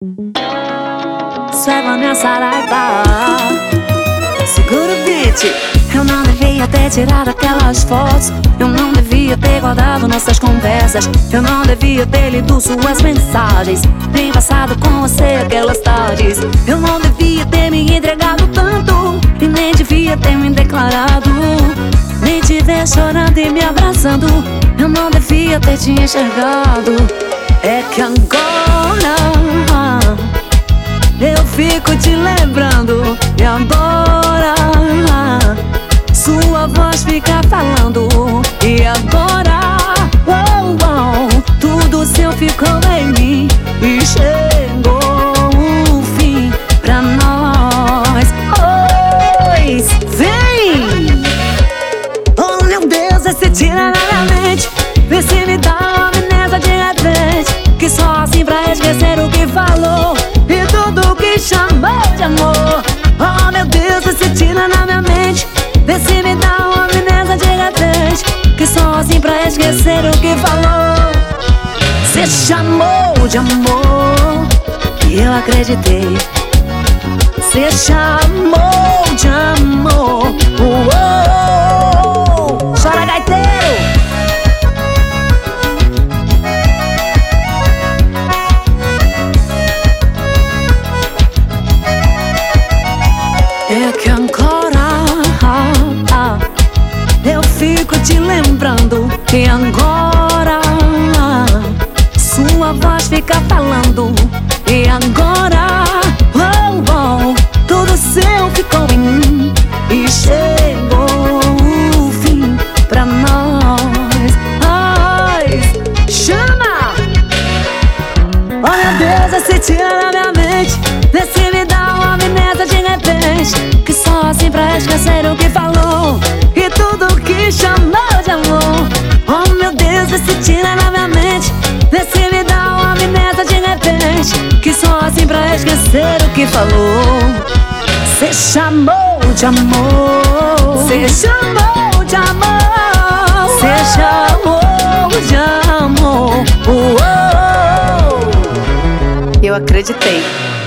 Sueva minha saraiva, segura o beat. Eu não devia ter tirado aquelas fotos, eu não devia ter guardado nossas conversas, eu não devia ter lido suas mensagens, nem passado com você aquelas tardes. Eu não devia ter me entregado tanto, e nem devia ter me declarado, nem te ver chorando e me abraçando. Eu não devia ter te enxergado. É que agora eu fico te lembrando, e agora sua voz fica falando. E agora tudo seu ficou em mim, e chegou o fim pra nós. Pois vem! Oh meu Deus, esse tira na minha mente, vê se me dá uma amnésia de repente, que só assim pra esquecer o que falou e tudo que chamou de amor. Oh meu Deus, esse tira na minha mente, vê se me dá uma amnésia de repente, que só assim pra esquecer o que falou. Cê chamou de amor e eu acreditei. Cê chamou de amor. Chora, gaiteiro! É que agora eu fico te lembrando, e agora sua voz fica falando. E agora tudo seu ficou em mim, e chegou o fim pra nós. Ai, chama! Oh meu Deus, esse tira na minha mente, vê se me dá uma amnésia de repente, que só assim pra esquecer o que falou e tudo que chamou de amor. Oh meu Deus, esse tira na minha mente, vê se me dá uma amnésia de repente, que só assim pra esquecer o que falou. Cê chamou de amor, cê chamou de amor, cê chamou de amor. Eu acreditei.